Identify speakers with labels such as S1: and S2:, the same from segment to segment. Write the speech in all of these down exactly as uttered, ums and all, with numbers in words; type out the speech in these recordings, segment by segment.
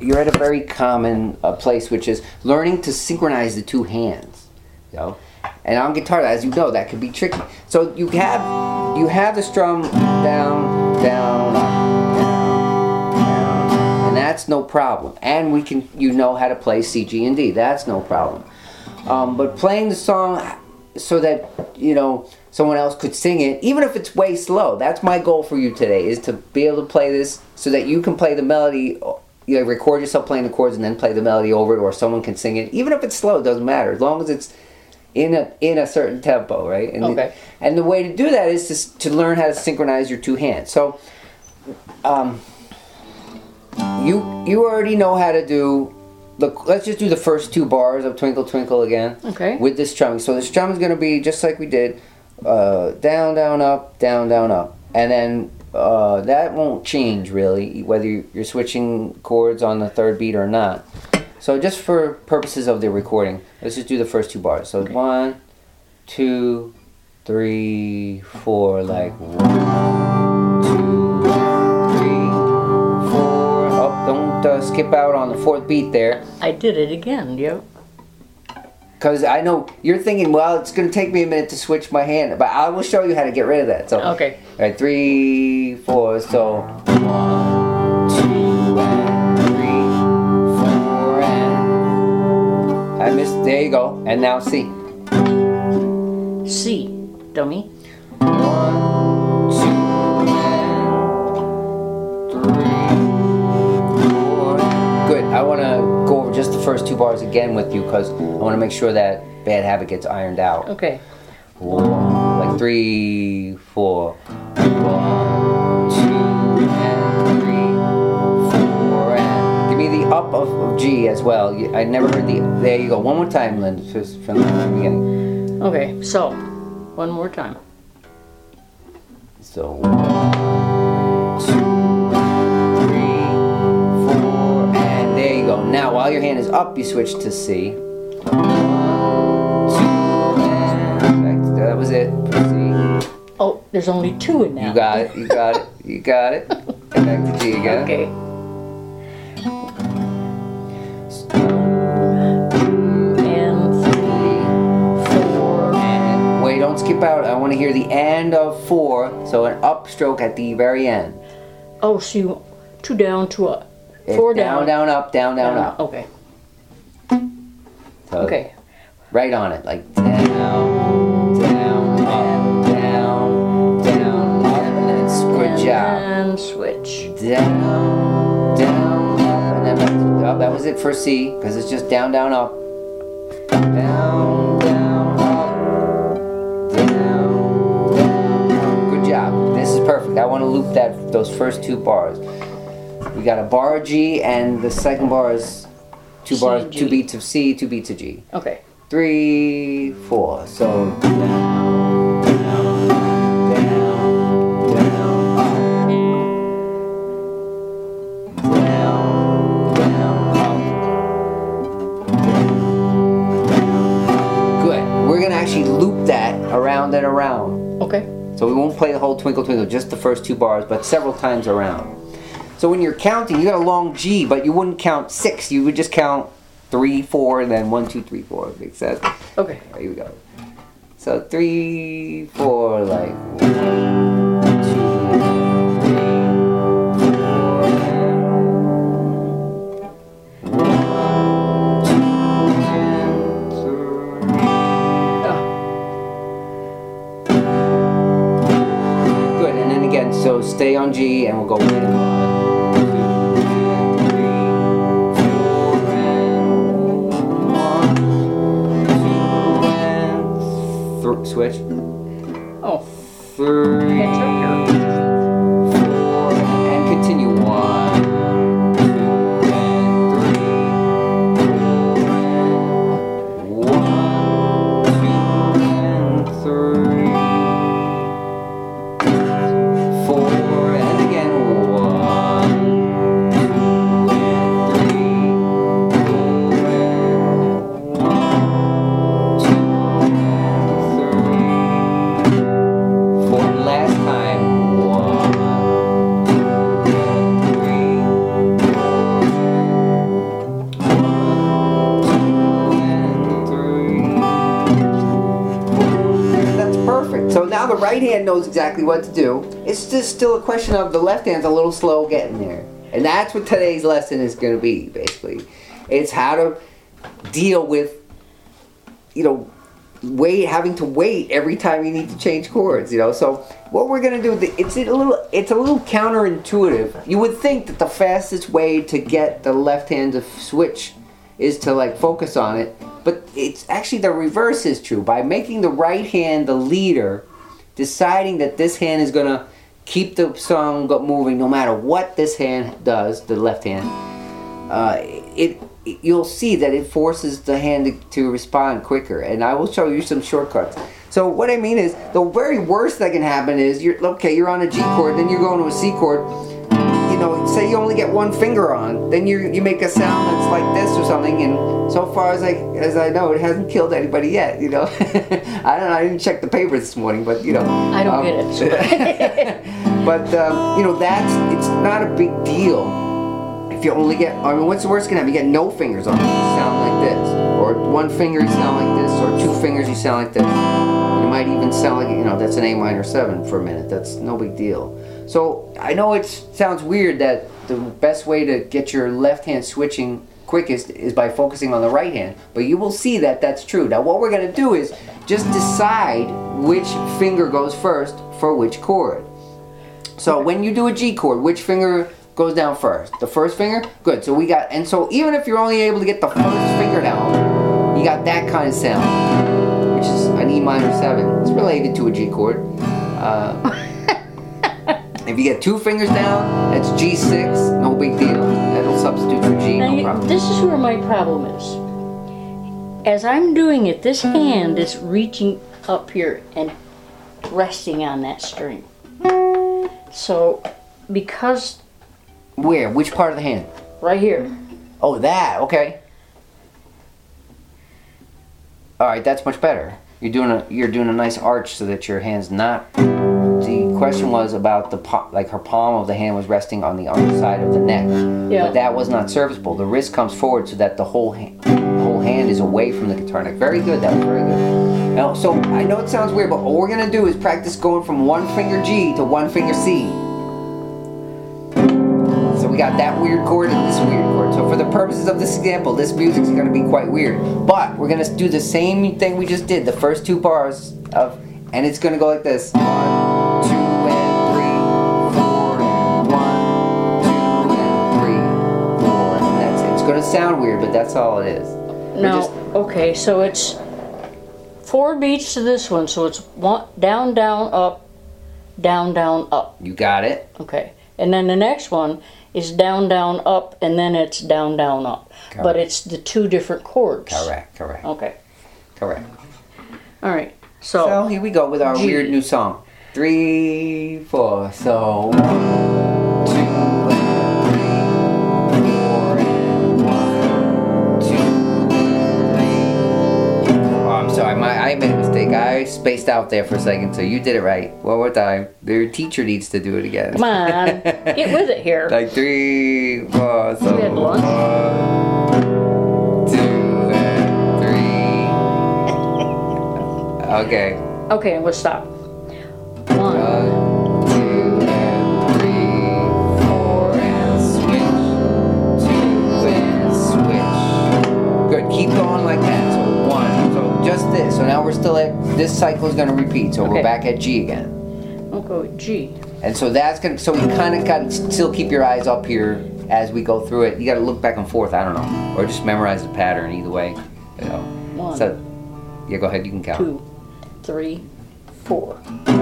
S1: you're at a very common uh, place, which is learning to synchronize the two hands. You know, and on guitar, as you know, that can be tricky. So you have you have the strum down, down, up, down, down, and that's no problem. And we can, you know how to play C, G, and D. That's no problem. Um, but playing the song so that, you know, someone else could sing it, even if it's way slow. That's my goal for you today, is to be able to play this so that you can play the melody, you know, record yourself playing the chords and then play the melody over it, or someone can sing it. Even if it's slow, it doesn't matter, as long as it's in a in a certain tempo, right? And
S2: okay.
S1: The, and the way to do that is to, to learn how to synchronize your two hands. So, um, you you already know how to do. Look, let's just do the first two bars of Twinkle Twinkle again.
S2: Okay.
S1: With this strumming. So the strum is going to be just like we did, uh, down, down, up, down, down, up, and then uh, that won't change really whether you're switching chords on the third beat or not. So just for purposes of the recording, let's just do the first two bars. So
S2: okay.
S1: one, two, three, four, like one, two, three, four. Oh, don't uh, skip out on the fourth beat there.
S2: I did it again, yep.
S1: Because I know you're thinking, well, it's going to take me a minute to switch my hand, but I will show you how to get rid of that. So,
S2: okay.
S1: All right, three, four, so one, two, and three, four, and I missed. There you go. And now C.
S2: C, dummy.
S1: One, two, and three, four. Good. I want to go over just the first two bars again with you because I want to make sure that bad habit gets ironed out.
S2: Okay.
S1: One, like three, four. One, two, and three, four, and give me the up of, of G as well. I never heard the. There you go. One more time, Linda, just from the beginning.
S2: Okay. So, one more time.
S1: So one, two, three, four, and there you go. Now, while your hand is up, you switch to C. That was it. Proceed.
S2: Oh, there's only two in now.
S1: You got it. You got it. You got it. And back to G again.
S2: Okay. And three, four.
S1: And wait, don't skip out. I want to hear the end of four. So an upstroke at the very end.
S2: Oh, so you two down, two up. Four
S1: down,
S2: down,
S1: down, up, down, down,
S2: down
S1: up.
S2: Okay.
S1: So
S2: Okay.
S1: right on it, like down, down, up, down, down, up, and then it's good job.
S2: And switch.
S1: Down, down, up, and then back to, oh, that was it for C, because it's just down, down, up. Down, down, up, down, down, up. Good job. This is perfect. I want to loop that those first two bars. We got a bar of G, and the second bar is two
S2: C,
S1: bars,
S2: G.
S1: two beats of C, two beats of G.
S2: Okay.
S1: Three, four. So down, down, down, down, up. Down, down, up. Down, down. Good. We're gonna actually loop that around and around.
S2: Okay.
S1: So we won't play the whole Twinkle Twinkle, just the first two bars, but several times around. So when you're counting, you got a long G, but you wouldn't count six. You would just count three, four, and then one, two, three, four. Makes sense?
S2: Okay.
S1: There you go. So three, four, like one, two, three, four, one, two, and three.
S2: Oh.
S1: Good, and then again, so stay on G, and we'll go right in. Switch.
S2: Oh.
S1: Three,
S2: It's right here.
S1: four, and continue. One, two, and three, four, and one, two, and three, four, and again. One, two, and three, four, and one, two, and three. right hand knows exactly what to do. It's just still a question of the left hand's a little slow getting there. And that's what today's lesson is going to be, basically. It's how to deal with, you know, wait, having to wait every time you need to change chords, you know. So what we're going to do, it's a little, it's a little counterintuitive. You would think that the fastest way to get the left hand to switch is to like focus on it, but it's actually the reverse is true. By making the right hand the leader, deciding that this hand is going to keep the song moving no matter what this hand does, the left hand, uh, it, it you'll see that it forces the hand to, to respond quicker. And I will show you some shortcuts. So what I mean is, the very worst that can happen is, you're okay, you're on a G chord, then you're going to a C chord. You know, say you only get one finger on, then you you make a sound that's like this or something, and so far as I as I know, it hasn't killed anybody yet. You know, I don't know. I didn't check the paper this morning, but you know,
S2: I don't
S1: um,
S2: get it. So.
S1: But um, you know, that's it's not a big deal if you only get. I mean, what's the worst can happen? You get no fingers on it, you sound like this, or one finger you sound like this, or two fingers you sound like this. It might even sound like, you know, that's an A minor seven for a minute. That's no big deal. So I know it sounds weird that the best way to get your left hand switching quickest is by focusing on the right hand, but you will see that that's true. Now what we're going to do is just decide which finger goes first for which chord. So when you do a G chord, which finger goes down first? The first finger? Good. So we got, and so even if you're only able to get the first finger down, you got that kind of sound, which is an E minor seven. It's related to a G chord. Uh, If you get two fingers down, that's G six, no big deal. That'll substitute for G,
S2: Now,
S1: no
S2: you-
S1: problem.
S2: this is where my problem is. As I'm doing it, this hand is reaching up here and resting on that string. So, because
S1: Where? Which part of the hand?
S2: right here,
S1: Oh, that, okay. Alright, that's much better. You're doing a you're doing a nice arch so that your hand's not. The question was about the pa- like her palm of the hand was resting on the underside of the neck,
S2: Yeah.
S1: but that was not serviceable. The wrist comes forward so that the whole hand, whole hand is away from the guitar neck. Very good. That was very good. Now, so I know it sounds weird, but what we're gonna do is practice going from one finger G to one finger C. So we got that weird chord and this weird chord. So for the purposes of this example, this music's going to be quite weird. But we're going to do the same thing we just did, the first two bars of, and it's going to go like this. One, two, and three, four, and one, two, and three, four, and that's it. It's going to sound weird, but that's all it is. We're
S2: now,
S1: just-
S2: okay, so it's four beats to this one, so it's one, down, down, up, down, down, up.
S1: You got it.
S2: Okay, and then the next one is down, down, up, and then it's down, down, up.
S1: Correct.
S2: But it's the two different chords.
S1: Correct, correct,
S2: Okay,
S1: correct.
S2: all right.
S1: So
S2: So,
S1: here we go with our
S2: G.
S1: weird new song. Three, four, so one, two, and three, four, and one, two, and three. Oh, I'm sorry, my, I made a mistake. I spaced out there for a second, so you did it right. One more time. Your teacher needs to do it again.
S2: come on, get with it here.
S1: Like three, four, so
S2: We had lunch.
S1: one, two, and three. Okay.
S2: Okay, we'll stop. One,
S1: One, two, and three, four, and switch. Two, and switch. Good. Keep going like that. So one. So just this. So now we're still at, this cycle is going to repeat. So we're
S2: Okay.
S1: back at G again.
S2: we'll go with G.
S1: And so that's going to, so you kind of got to still keep your eyes up here as we go through it. You got to look back and forth. I don't know. Or just memorize the pattern either way. You know.
S2: One,
S1: So, yeah, go ahead. You can count.
S2: two, three, four.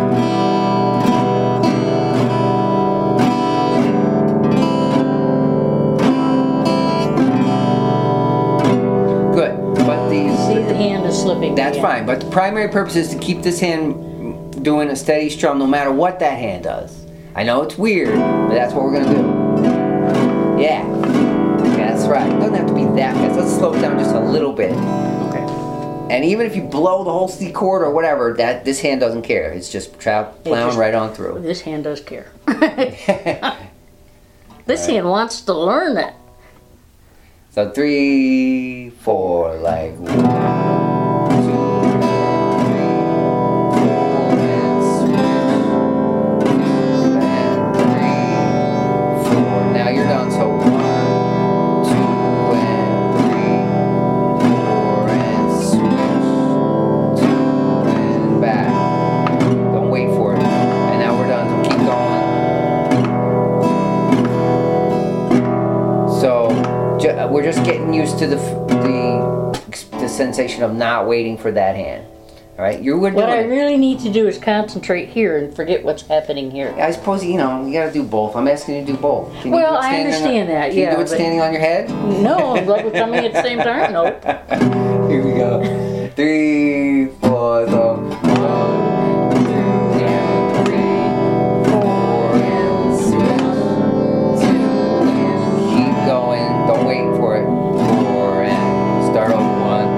S1: Good. But these.
S2: See, the hand is slipping.
S1: That's
S2: again.
S1: fine, but the primary purpose is to keep this hand doing a steady strum no matter what that hand does. I know it's weird, but that's what we're gonna do. Yeah. Yeah, that's right. It doesn't have to be that fast. Let's slow it down just a little bit.
S2: Okay.
S1: And even if you blow the whole C chord or whatever, that this hand doesn't care. It's just tra- plowing
S2: just-
S1: right on through.
S2: This hand does care. This hand wants to learn it.
S1: So three, four, like one, two, three, four, and switch. So ju- we're just getting used to the f- the the sensation of not waiting for that hand. All right, you were doing
S2: What I
S1: it.
S2: really need to do is concentrate here and forget what's happening here.
S1: I suppose you know you got to do both. I'm asking you to do both. Can you
S2: Well,
S1: do it
S2: I
S1: standing
S2: understand
S1: on,
S2: that,
S1: Can
S2: yeah,
S1: you do it
S2: but-
S1: standing on your head?
S2: No, double coming at the same time? Nope.
S1: Here we go. Three, four, so one, two, and three, four, and six, two, and keep going. Don't wait for it. Four and start over. One,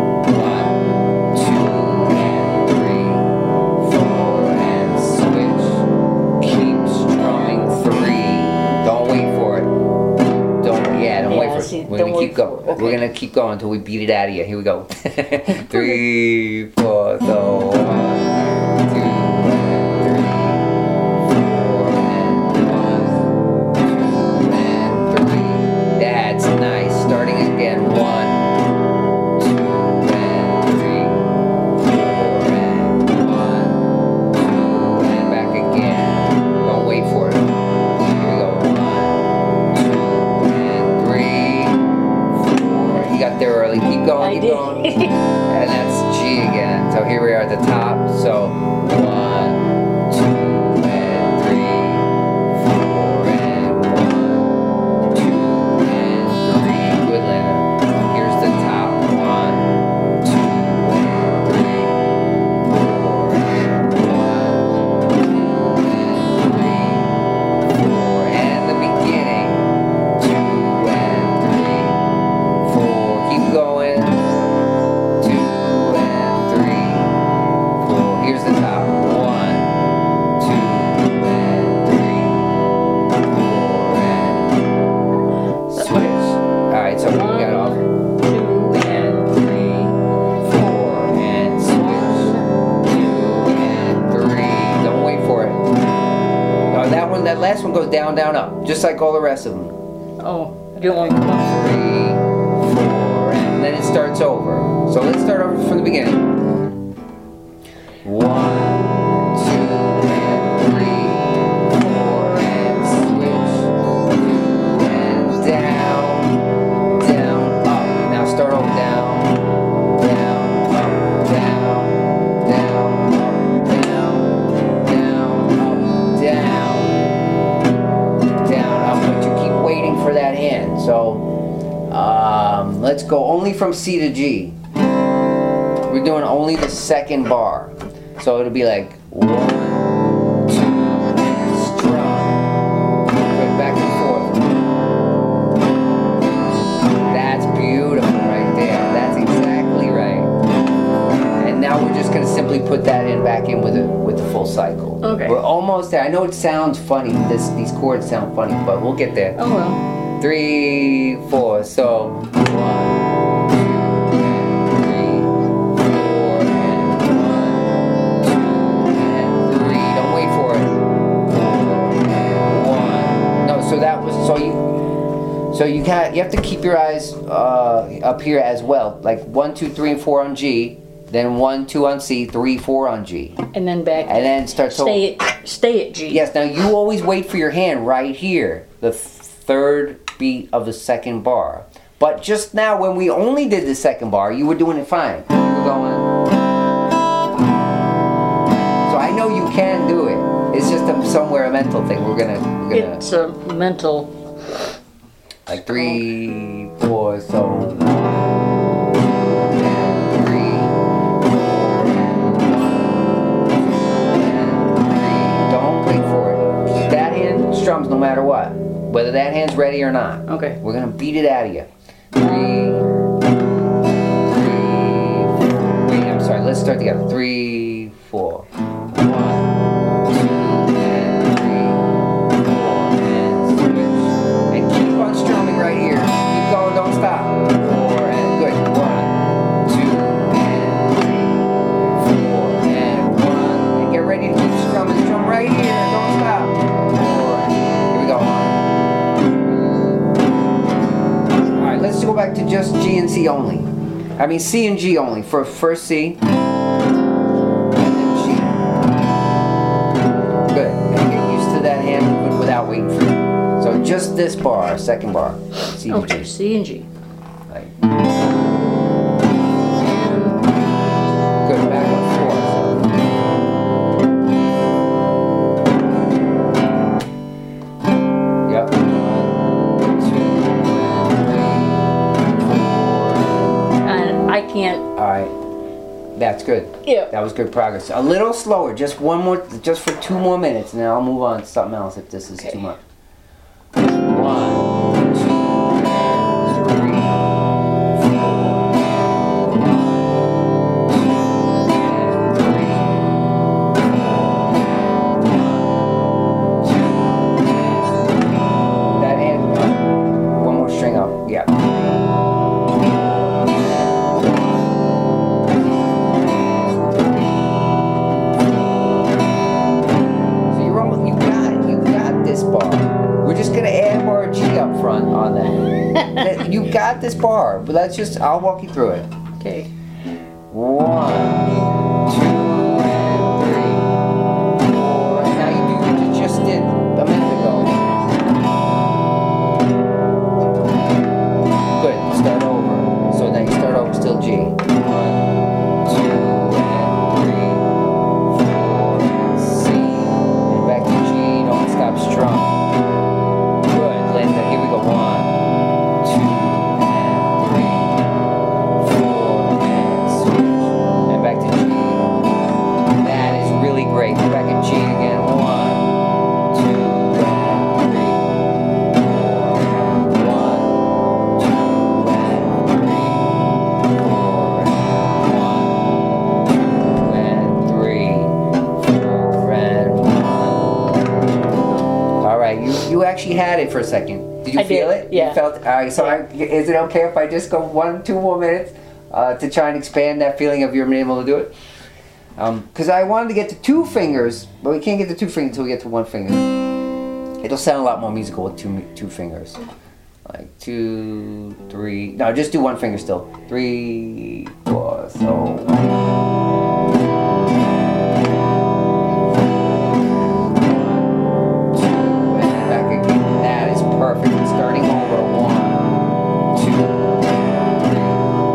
S1: one, two, and three, four, and switch. Keep strumming. Three. Don't wait for it. Don't. Yeah, don't wait
S2: Yeah,
S1: for
S2: see,
S1: it. We're
S2: don't
S1: gonna
S2: wait
S1: keep going.
S2: for it.
S1: We're
S2: Okay.
S1: gonna keep going until we beat it out of you. Here we go. Three, four, so one, two, three, four, and one, two, and three. That's nice. Starting again. One, two, and three, four, and one, two, and back again. Don't wait for it. Here we go. One, two, and three, four. You got there early. Keep going.
S2: I
S1: Keep
S2: did.
S1: going. And that's G again. So here we are at the top. So one, two, and three, four, and one, two, and three. Good, Lana. Here's the top. One, two, and three, four, and one, two, and three, four, and the beginning. Two and three, four. Keep going. Two and three, four. Here's the top. One, two, and three, four, and switch. Alright, so we got off. Two and three, four, and switch. Two and three. Don't wait for it. No, that one, that last one goes down, down, up. Just like all the rest of them.
S2: Oh, you want me to
S1: Three, four, and then it starts over. So let's start over from the beginning. One, two, and three, four, and switch. Two, and down, down, up. Now start over. Down, down, up, down, down, up, down, down, up, down, down, up. But you keep waiting for that hand. So um, let's go only from C to G. We're doing only the second bar. So it'll be like one, two, and strum. Go back and forth. That's beautiful right there. That's exactly right. And now we're just gonna simply put that in back in with a with the full cycle.
S2: Okay.
S1: We're almost there. I know it sounds funny. This these chords sound funny, but we'll get there.
S2: Oh, well.
S1: Three, four, so one. So that was so you so you can you have to keep your eyes uh, up here as well, like one, two, three, and four on G, then one, two on C, three, four on G,
S2: And then back.
S1: and then start. So
S2: Stay at, stay at G.
S1: yes, now you always wait for your hand right here, the third beat of the second bar. But just now, when we only did the second bar, you were doing it fine. You were going. So I know you can do it. It's just a, somewhere a mental thing. We're gonna, we're gonna
S2: It's a mental.
S1: like three, four, so one, two, and three, four, and one, two, and three. Don't wait for it. That hand strums no matter what, whether that hand's ready or not.
S2: Okay.
S1: We're gonna beat it out of you. Three, three. Wait, I'm sorry. Let's start together. Three, four. One, two, and three, four, and switch. And keep on strumming right here. Keep going. Don't stop. Four and good. One, two, and three, four, and one. And get ready to keep strumming. Strum right here. Don't stop. Four. Here we go. One. All right. Let's go back to just G and C only. I mean C and G only for first C. Good. And get used to that hand movement without waiting for it. So or just this bar, second bar. C to
S2: Okay,
S1: G.
S2: C and G.
S1: Like, good, back and forth. Yep. One, two,
S2: And I can't.
S1: all right. That's good.
S2: Yeah.
S1: That was good progress. A little slower, just one more, just for two more minutes, and then I'll move on to something else if this is
S2: Okay.
S1: too much. One, two, three, four. That and one more string up. Yeah. So you're almost, you got it. You got this bar. We're just gonna add more G up front on that. That- you got this bar, but let's just, I'll walk you through it.
S2: Okay.
S1: One, two, and three, four. And now you do what you just did a minute ago. Good. Start over. So now you start over still G. One, two, and three, four, and C. And back to G. Don't stop strum. Good. Linda, here we go. One, two, and three, four, and switch. And back to G. That is really great. Go back in G again. One, two, and three, four, one, two, and three, four, and one, two, and three, four, and one. All right, you you actually had it for a second. Did you
S2: I
S1: feel
S2: did,
S1: it?
S2: yeah.
S1: You felt. All right. So I, is it okay if I just go one, two more minutes uh, to try and expand that feeling of you being able to do it? Because I wanted to get to two fingers, but we can't get to two fingers until we get to one finger. It'll sound a lot more musical with two two fingers. Like two, three. No, just do one finger still. Three, four. So. Two, and back again. That is perfect. Starting over. One, two, three.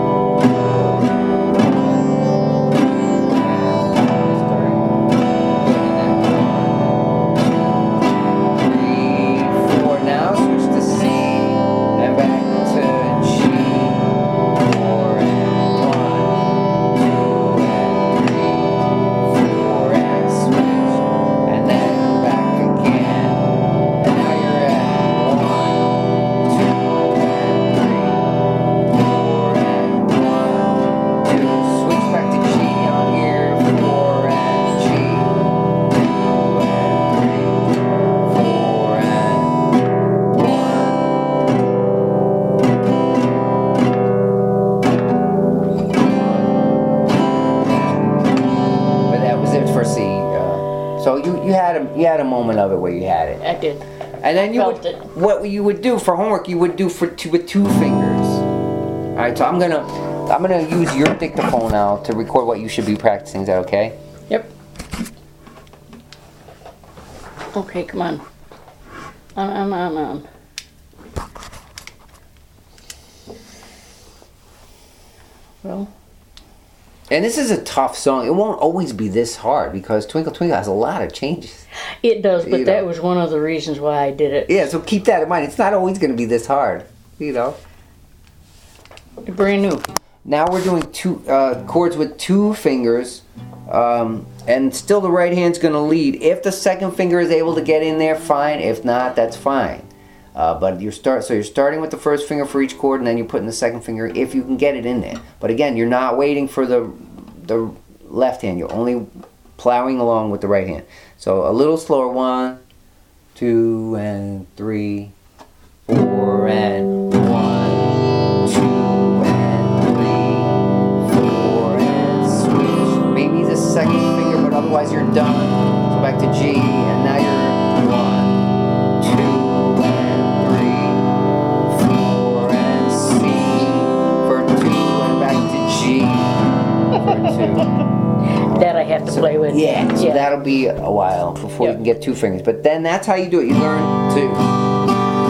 S1: Now switch to C and back to G. Four and one, two and three, four and switch, and then back again. And now you're at one, two and three, four and one, two. Switch back to G on here. Four and G. Two and three, four and But that was it for C. Uh, so you, you had a you had a moment of it where you had it,
S2: I did.
S1: and then you
S2: felt
S1: would,
S2: it.
S1: what you would do for homework, you would do for two, with two fingers. All right, so I'm gonna I'm gonna use your dictaphone now to record what you should be practicing. Is that okay?
S2: Yep. Okay, come on. On, on, on, on. Well,
S1: And this is a tough song. It won't always be this hard because Twinkle Twinkle has a lot of changes.
S2: it does, but
S1: You
S2: that
S1: know.
S2: was one of the reasons why I did it.
S1: Yeah, so keep that in mind. It's not always going to be this hard, you know.
S2: Brand new.
S1: Now we're doing two uh, chords with two fingers, um, and still the right hand's going to lead. If the second finger is able to get in there, fine. If not, that's fine. Uh, but you start, so you're starting with the first finger for each chord, and then you're putting the second finger if you can get it in there. But again, you're not waiting for the the left hand. You're only plowing along with the right hand. So a little slower. One, two, and three, four, and one, two, and three, four, and switch. Maybe the second finger, but otherwise you're done. So back to G, and now you're one, two, and three, four, and C for two, and back to G for two.
S2: That I have to play with.
S1: Yeah, so
S2: Yeah.
S1: that'll be a while before you
S2: Yep.
S1: can get two fingers. But then that's how you do it. You learn to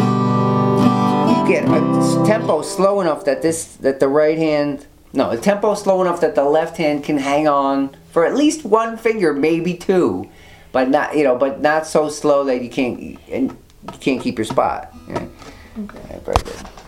S1: get a tempo slow enough that this that the right hand no a tempo slow enough that the left hand can hang on for at least one finger, maybe two, but not you know but not so slow that you can't and you can't keep your spot. Right? Okay. Right, very good.